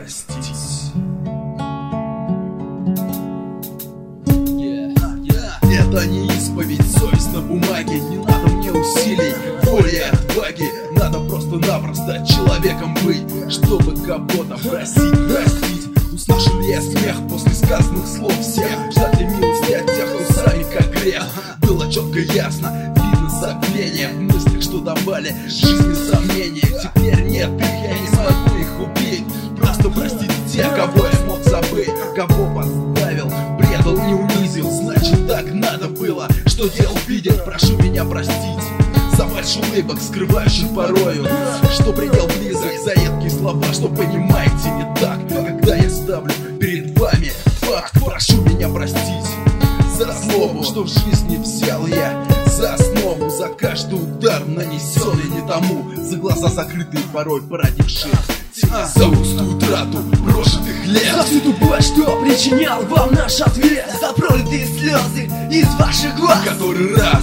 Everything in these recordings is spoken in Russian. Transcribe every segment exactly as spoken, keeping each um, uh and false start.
простить. Это не исповедь, совесть на бумаге. Не надо мне усилий, воли и отваги. Надо просто-напросто человеком быть, чтобы кого-то простить, простить. Услышал я смех после сказанных слов всех. Ждать ли милости от тех, кто сами как грех. Было четко ясно, видно забвение в мыслях, что давали жизни сомнения. Теперь нет их, я не смогу их убить. Просто простить тех, кого я смог забыть, кого подставил, предал и унизил. Значит, так надо было, что делал, видел. Прошу меня простить за фальшь улыбок, скрывающих порою, что предел близок, за едкие слова, что понимаете не так. Когда я ставлю перед вами факт, прошу меня простить за слово, что в жизни взял я за основу, за каждый удар, нанесенный не тому, за глаза закрытые, порой породившие тьма, за пустую трату прожитых лет, за всю ту боль, что причинял вам наш ответ, за пролитые слезы из ваших глаз, который раз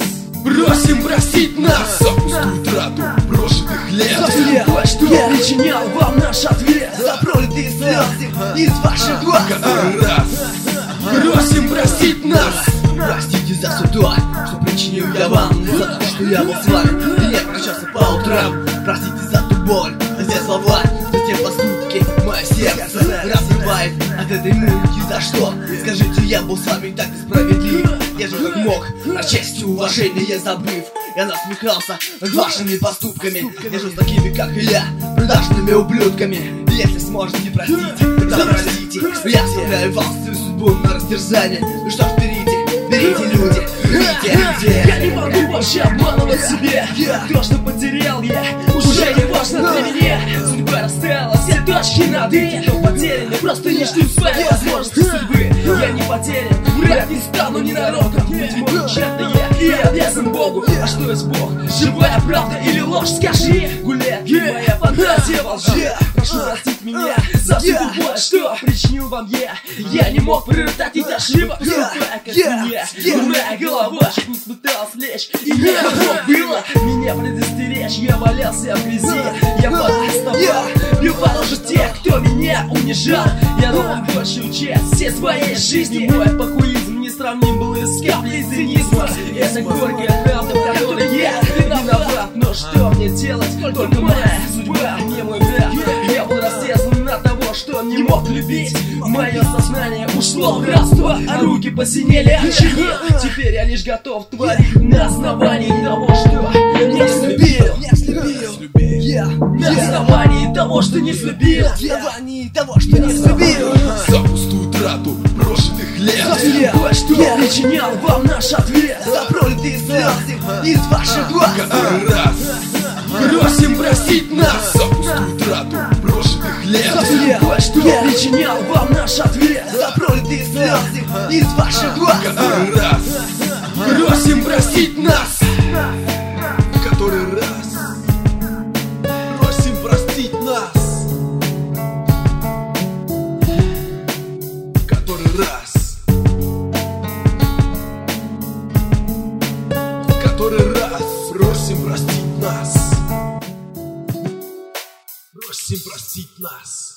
просим простить нас, за пустую трату прожитых лет, за всю ту боль, что причинял вам наш ответ, за пролитые слезы из ваших глаз, который раз просим простить нас. Простите за все то, что причинил я вам, за то, что я был с вами и не прощался по утрам. Простите за ту боль, за те слова, за те поступки. Мое сердце разрывает от этой муки. За что? Скажите, я был с вами так несправедлив. Я же как мог, на честь и уважение забыв. Я насмехался над вашими поступками. Я же с такими, как и я, продажными ублюдками. Если сможете простить, тогда простите. Я оставляю вам свою судьбу на растерзание. Ну что ж, берите, берите, люди, берите, люди. Я не могу вообще обманывать себе. То, что потерял я, уже не важно для меня. Судьба расставила все точки над «и». Но потеряны, просто не жду своей возможности судьбы. Я не потерян, врать не стану ненароком. Ведь мой честный я и обязан Богу. А что есть Бог? Живая правда или ложь? Скажи, гуляет моя фантазия во лжи. Прошу простить меня за всю ту боль, что причинил вам я. Я не мог предотвратить ошибок, ступая как меня. Моя голова чуть не пыталась лечь, и не мог было меня предостеречь. Я валялся в грязи, я подоставал, плевал уже тех, кто меня унижал. Я дал большую часть всей своей жизни. Мой покуизм не сравним был и с каплей цинизма. Это горькая правда, в которой я виноват. Но что мне делать? Только моя судьба, не мой брат. Я был рассержен на того, что не мог любить. Мое сознание ушло в рабство, а руки посинели от чьи. Теперь я лишь готов творить на основании того, что не слюбил. На основании того, что не слюбил. На основании того, что не слюбил. За пустую трату прожитых лет, за всю боль, что причинял вам наш ответ, за пролитые слезы из ваших глаз, который раз просим простить нас. за пустую трату прожитых лет, за всю боль, что причинял вам наш ответ, за пролитые слезы из ваших глаз, который раз просим простить нас. который раз просим простить нас, который раз, который раз просим простить нас, просим простить нас.